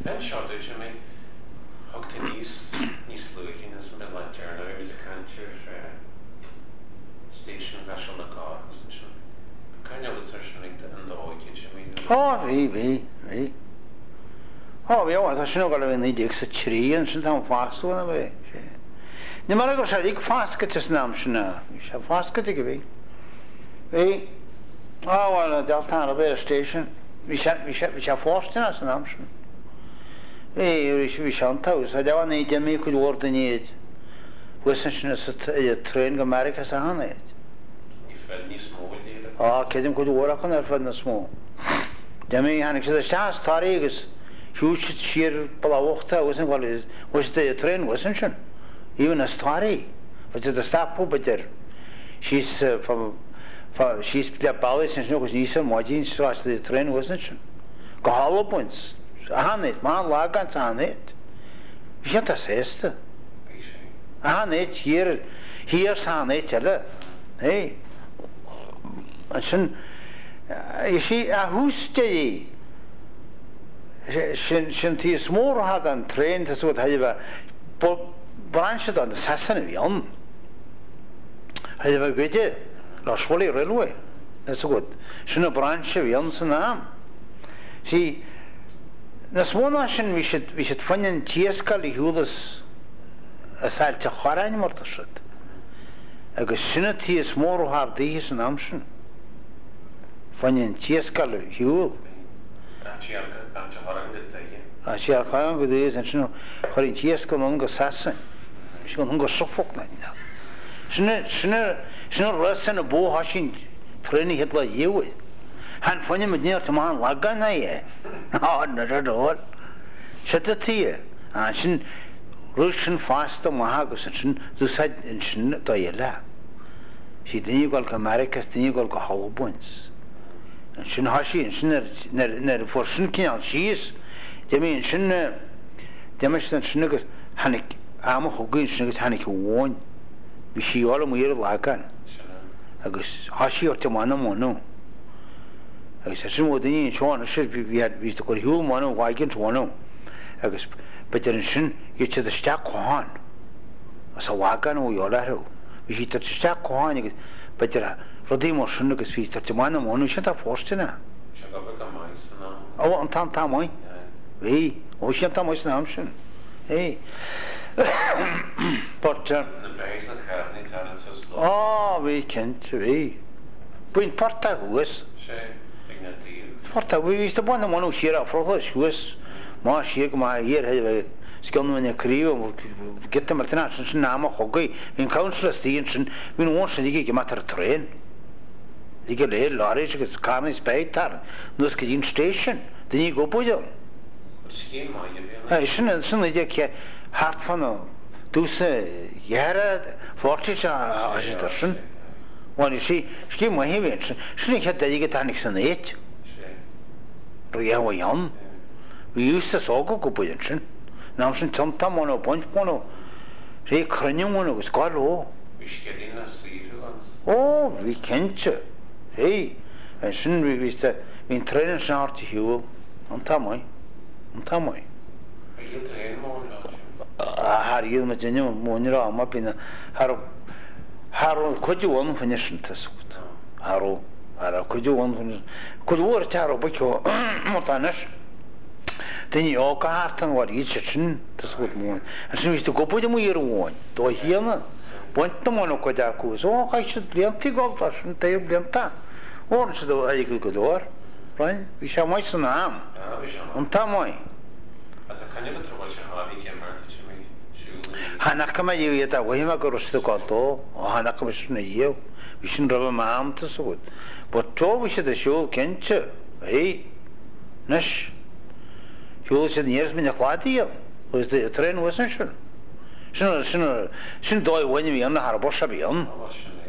Short to me. Hooked East looking as a midland turn over to country station vessel the car. Kind of it's actually in the whole kitchen. Oh, we. Oh, we are actually not going to need a tree and some fast one away. The Malago shall ik fast get his name, we shall fast get away. We, oh, well, Delta Bay station, we shall force in us an option. We shan't house. I don't need to make good word in it. Western is a train to America, as a honey. Oh, kidding could work on her for the small. Demi Hanix the chance, Tarigus, huge sheer Palawata wasn't what is, was the train, wasn't she? Even a story, but the staff put there. She's she's the balance and she was Nisa Modin, so the train, wasn't she? Go hollow points. It, man, lagans on it. You can't assist it. It, here's on it, hey. And you see, who's the she more had than trained as what have branched on the Sassan of Yon. I have a good Lost Wally Railway. That's good. She no branch of Yon's name. See, this one nation we should find in Tieskali who this a salt to Horan Mortashut. A gusinity is more hard these an amtion. Finding Tieskali who. I shall come with this and she know her in Tieskal on assassin. She can go Suffolk like that. She not rest in a bow hashing training hit like you. And funny with near to man Lagana. Oh, not at all. Shut the tea. And she Russian fast the Mahagus and she do said in Shin Toyela. She didn't go America, didn't go hollow bones. And she hashi and she never for Shinkin, she is. They mean Shin Demiston Shinnigas Hanik, Amo Hogin Shinnigas Hanik won. We see all of me Lagan. I guess Hashi or Tamana Mono. I guess some of the Sean should be had to call Hugh Mono, why against one. I guess, but then Shin, you to the stack on. As a wagon or your letter. We see that stack on, but there are Rodimo Shinnigas feast at Tamana Mono, shut up Forstina. Oh, on Tamoy. Hey, oh, shut up my snamshin. Hey. But, oh, we can't be. Bring Porta was. Porta, we used to want to share up for us, who was my shake my ear, have a skill in a crew, get them at an Nama Hockey, in councillor Stevenson, we want to get a matter train. They get a large car spade tar, no skiing station, then you go put it. I shouldn't suddenly get hard fun. Do say, Yara, Fortis are Ashton. When you see, skim my heavy, she had the Yigatanics on it. Young. We used to so go position. Now, since some time on a punch mono, say, cranium one was got low. We should get in a seat once. Oh, we can't. Hey, and soon we used to be training snart to Hugh on Tamoy. On Tamoy. Are you training more? Har you Major Monira, I'm up in a Harrow, could you one finish in this? Harrow, could you one finish? Could work Harrow, but you're Motanish. Then you all got and what each chin, this would moon. And so we used to go put them here one. Do I hear no? Want the monocodacu, oh, I should be empty gold, I shouldn't tell them that. Or should I go door? Right? We shall my son arm. On Tamoy. Can you tell what your hobby came out to me? Hanakama you yet away, my girls to call, or Hanakama you. We shouldn't rub a arm to so. But told we should the show, can't you? Hey, Nish. You said years been a cladia. Was the train wasn't sure? Shouldn't do it when you be on the harbor, shall be on.